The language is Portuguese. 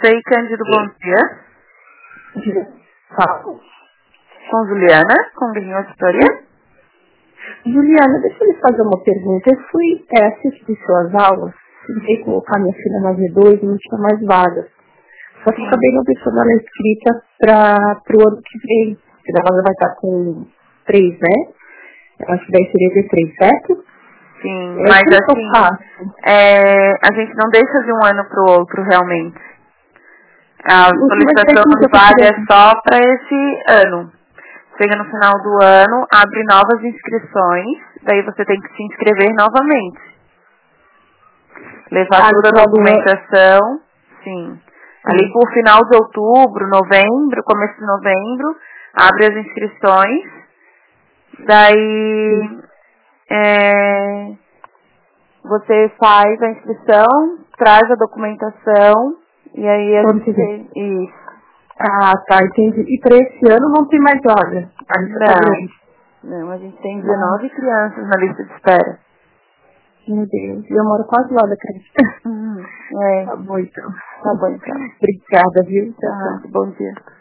Frei Cândido, bom dia. Fala. Com Juliana, com Guerrinho Auditoria. Juliana, deixa eu lhe fazer uma pergunta. Eu fui assistir suas aulas, tentei colocar minha filha na V2 e não tinha mais vagas. Só que acabei não deixando ela inscrita para o ano que vem. Que ela vai estar com 3, né? Eu acho que daí seria V3, certo? Sim, mas assim, a gente não deixa de um ano para o outro realmente. A solicitação de vaga é só para esse ano. Chega no final do ano, abre novas inscrições, daí você tem que se inscrever novamente. Levar toda a documentação, sim. Ali por final de outubro, novembro, começo de novembro, abre as inscrições, daí você faz a inscrição, traz a documentação, e aí a gente... Isso. Ah, tá, entendi. E para esse ano não tem mais vaga? Não, a gente tem 19 crianças na lista de espera. Meu Deus, eu moro quase lá da creche. É. Tá bom então. Tá bom então. Obrigada, viu? Bom dia.